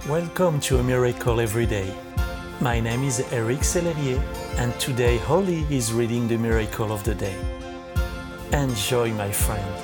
Welcome to A Miracle Every Day. My name is Eric Sellerier, and today Holly is reading the Miracle of the Day. Enjoy, my friend.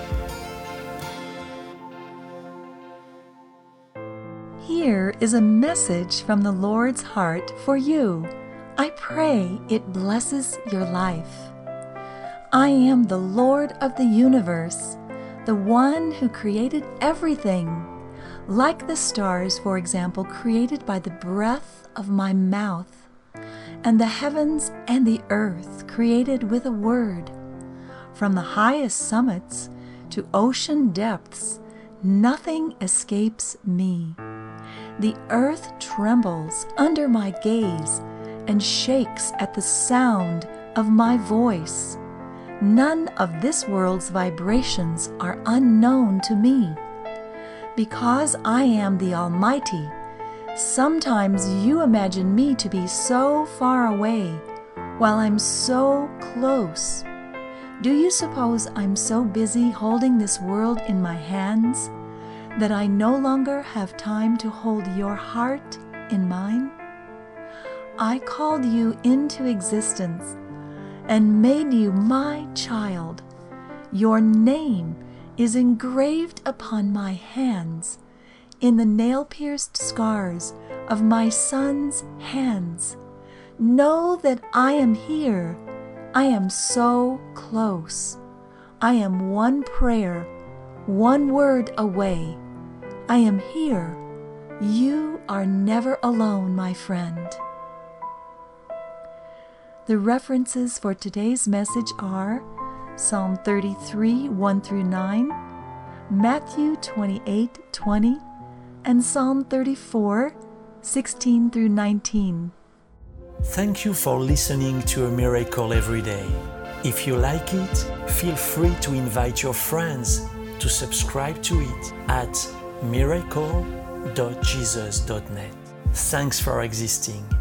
Here is a message from the Lord's heart for you. I pray it blesses your life. I am the Lord of the universe, the one who created everything, like the stars, for example, created by the breath of my mouth, and the heavens and the earth created with a word. From the highest summits to ocean depths, nothing escapes me. The earth trembles under my gaze and shakes at the sound of my voice. None of this world's vibrations are unknown to me. Because I am the Almighty, sometimes you imagine me to be so far away, while I'm so close. Do you suppose I'm so busy holding this world in my hands that I no longer have time to hold your heart in mine? I called you into existence and made you my child. Your name is engraved upon my hands in the nail-pierced scars of my son's hands. Know that I am here. I am so close. I am one prayer, one word away. I am here. You are never alone, my friend. The references for today's message are Psalm 33, 1 through 9, Matthew 28, 20, and Psalm 34, 16 through 19. Thank you for listening to A Miracle Every Day. If you like it, feel free to invite your friends to subscribe to it at miracle.jesus.net. Thanks for existing.